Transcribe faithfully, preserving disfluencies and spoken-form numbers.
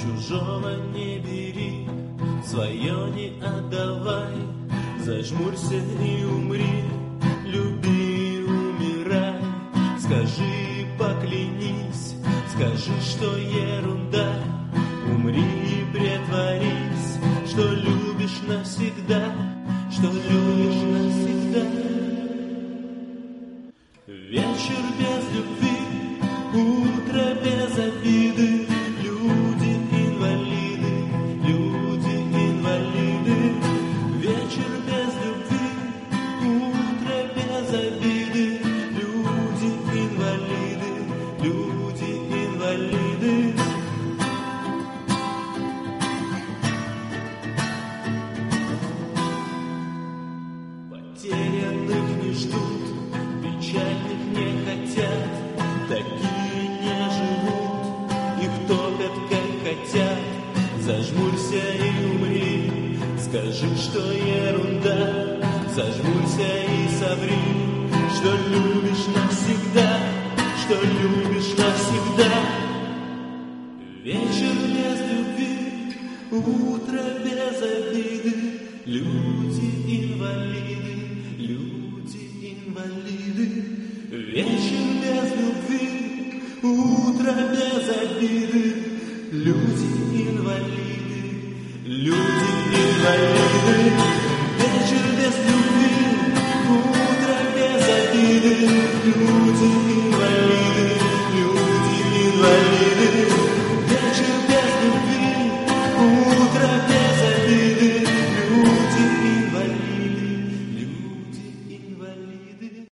чужого не бери, свое не отдавай. Зажмурься и умри, люби, умирай. Скажи, поклянись, скажи, что ерунда. Умри и притворись, что любишь навсегда, что любишь навсегда. Вечер без любви, утро без обиды. Люди инвалиды, люди инвалиды. Вечер без любви, утро без обиды. Люди инвалиды, люди инвалиды. Потерянных не ждут, печальных не хотят, такие не живут, их топят, как хотят. Зажмурься и умри, скажи, что ерунда. Зажмурься и соври, что любишь навсегда, что любишь навсегда. Вечер без любви, утро без обиды. Люди инвалиды, люди инвалиды. Вечер без любви, утро без обиды. Люди инвалиды, люди инвалиды. Вечер без любви, утро без обиды. Люди инвалиды.